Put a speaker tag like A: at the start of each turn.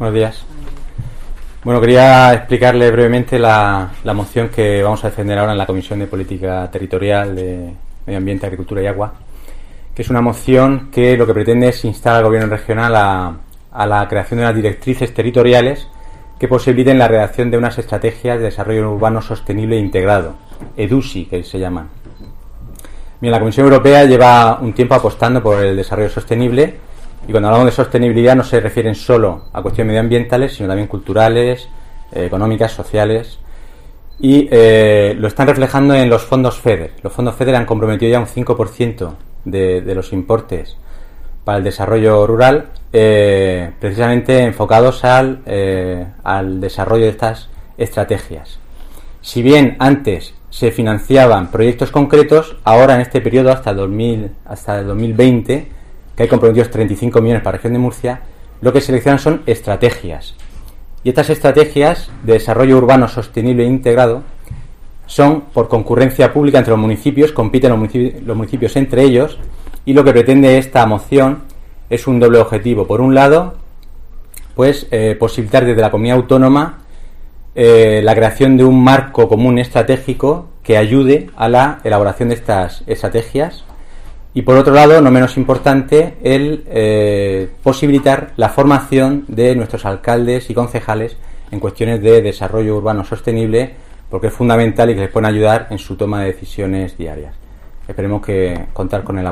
A: Buenos días. Bueno, quería explicarle brevemente la moción que vamos a defender ahora en la Comisión de Política Territorial de Medio Ambiente, Agricultura y Agua, que es una moción que lo que pretende es instar al Gobierno regional a la creación de unas directrices territoriales que posibiliten la redacción de unas estrategias de desarrollo urbano sostenible e integrado, EDUSI, que se llaman. Bien, la Comisión Europea lleva un tiempo apostando por el desarrollo sostenible, y cuando hablamos de sostenibilidad no se refieren solo a cuestiones medioambientales, sino también culturales, económicas, sociales, y lo están reflejando en los fondos FEDER. Los fondos FEDER han comprometido ya un 5% de los importes para el desarrollo rural, precisamente enfocados al desarrollo de estas estrategias. Si bien antes se financiaban proyectos concretos, ahora en este periodo hasta el 2020, que hay comprometidos 35 millones para la región de Murcia, lo que seleccionan son estrategias. Y estas estrategias de desarrollo urbano sostenible e integrado son por concurrencia pública entre los municipios, compiten los municipios entre ellos, y lo que pretende esta moción es un doble objetivo. Por un lado, pues posibilitar desde la comunidad autónoma la creación de un marco común estratégico que ayude a la elaboración de estas estrategias, y por otro lado, no menos importante, el posibilitar la formación de nuestros alcaldes y concejales en cuestiones de desarrollo urbano sostenible, porque es fundamental y que les pueden ayudar en su toma de decisiones diarias. Esperemos que contar con el apoyo